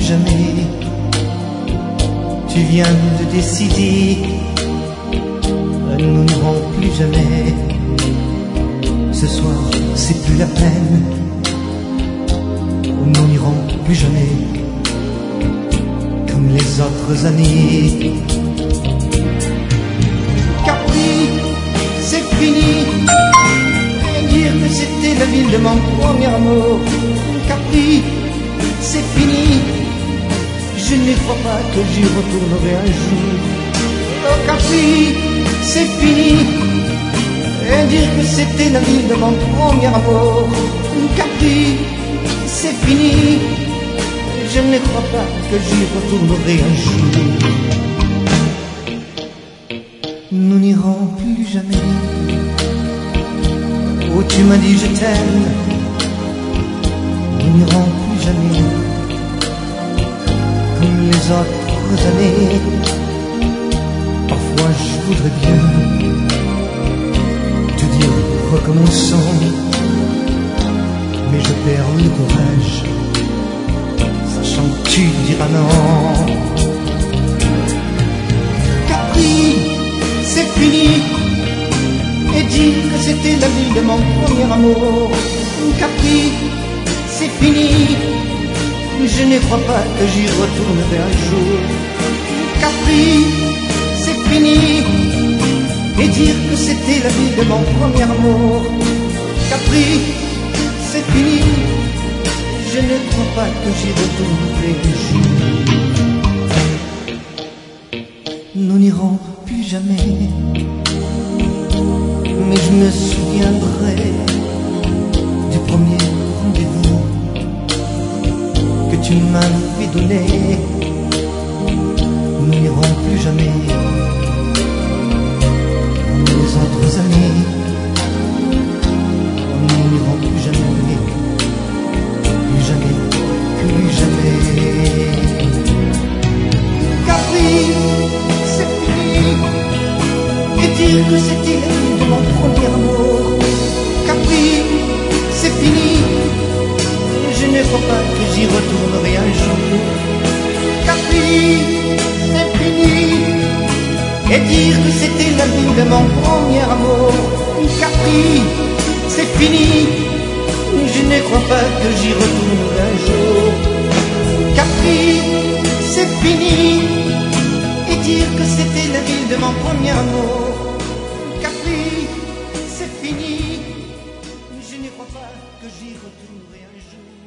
jamais. Tu viens de décider, nous n'irons plus jamais. Ce soir, c'est plus la peine, nous n'irons plus jamais. Comme les autres années. Capri, c'est fini. Dire que c'était la ville de mon premier amour. Capri, c'est fini. Je ne crois pas que j'y retournerai un jour. Oh Capri, c'est fini. Dire que c'était la ville de mon premier amour. Capri, c'est fini. Je ne crois pas que j'y retournerai un jour. Nous n'irons plus jamais où tu m'as dit je t'aime. Nous n'irons plus jamais comme les autres années. Parfois je voudrais bien te dire recommençons, mais je perds le courage, sachant que tu diras non. Capri, c'est fini. Et dire que c'était la ville de mon premier amour. Capri, c'est fini. Je ne crois pas que j'y retournerai un jour. Capri, c'est fini. Et dire que c'était la ville de mon premier amour. Capri, c'est fini. Je ne crois pas que j'y retournerai un jour. Nous n'irons plus jamais. Mais je me souviendrai du premier rendez-vous que tu m'avais donné. Nous n'irons plus jamais comme les autres années. Nous n'irons plus jamais, plus jamais, plus jamais. Capri, c'est fini. Et dire que c'était la vie de mon premier amour. Capri, c'est fini. Je ne crois pas que j'y retournerai un jour. Capri, c'est fini. Et dire que c'était la vie de mon premier amour. Capri, c'est fini. Je ne crois pas que j'y retournerai un jour. Capri, c'est fini. Et dire que c'était la ville de mon premier amour. Capri, c'est fini. Je ne crois pas que j'y retournerai un jour.